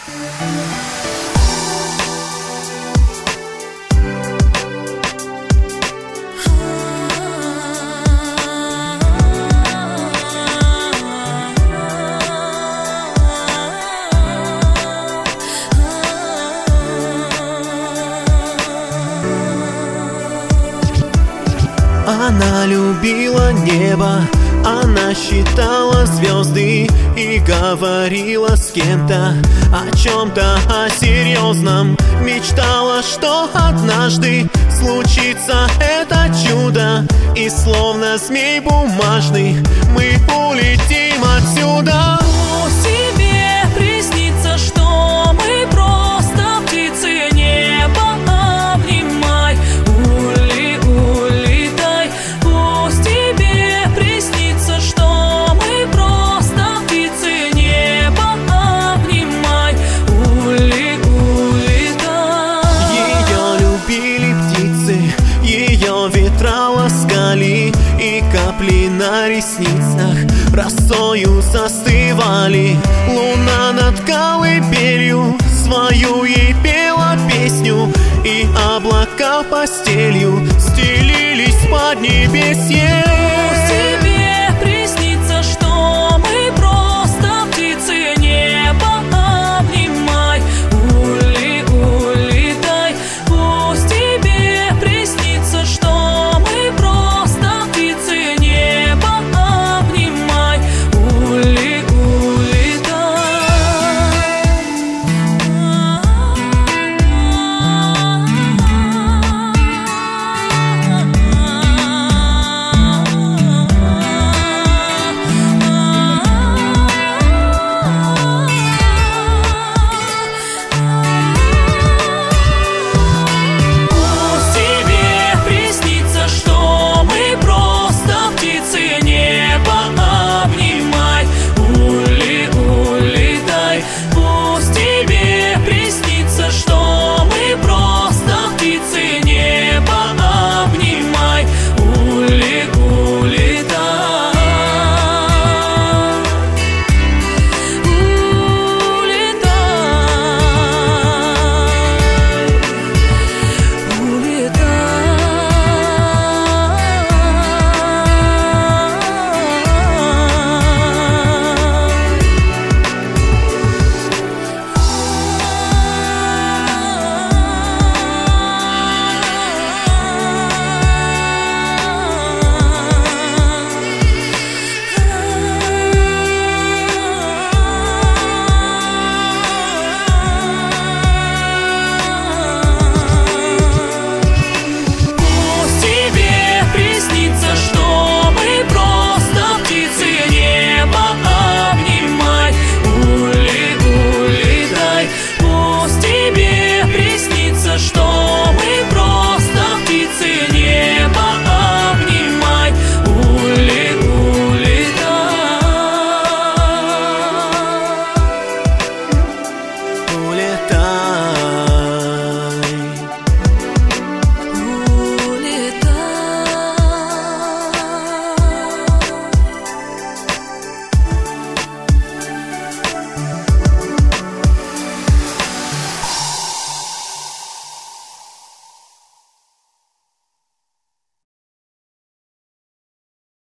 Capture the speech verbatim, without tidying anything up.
Она любила небо, она считала звезды и говорила с кем-то о чем-то, о серьезном. Мечтала, что однажды случится это чудо, и словно змей бумажный мы улетим отсюда. Пусть тебе приснится, что мы просто птицы, небо обнимай, ули, улетай. Пусть тебе приснится, что мы просто птицы, небо обнимай, ули, улетай. Ее любили птицы, ее ветра ласкали, и капли на ресницах росою застывали.